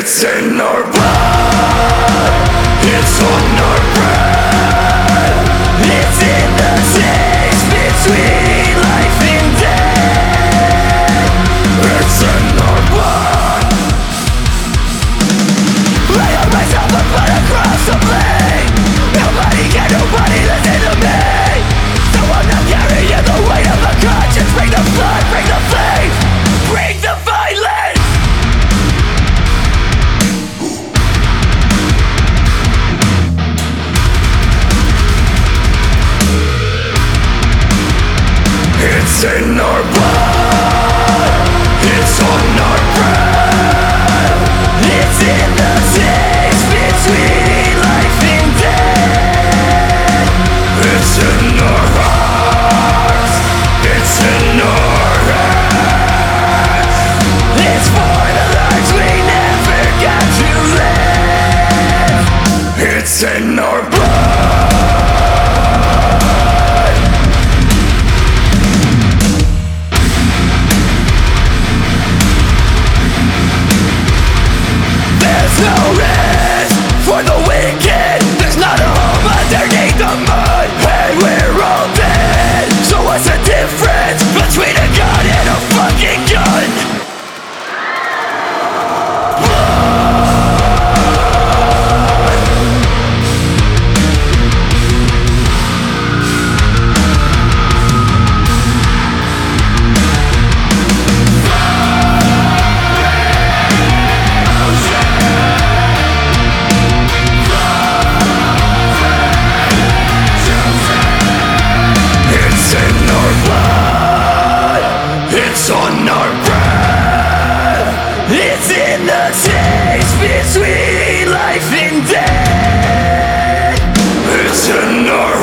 It's in our blood, it's on our breath. It's in the space between life and death. It's in our blood. I owe myself a blood across the blade. Nobody listen to me. So I'm not carrying the weight of the conscience. Bring the blood, bring the flame, bring the violence. It's in our blood, it's on our breath. It's in the space between life and death. It's in our hearts, it's in our heads. It's for the lives we never got to live. It's in our blood. No rest for the wicked. There's not a home underneath the mud, and we're all dead. So what's the difference between a gun and a fucking gun? It's on our breath. It's in the space between life and death. It's in our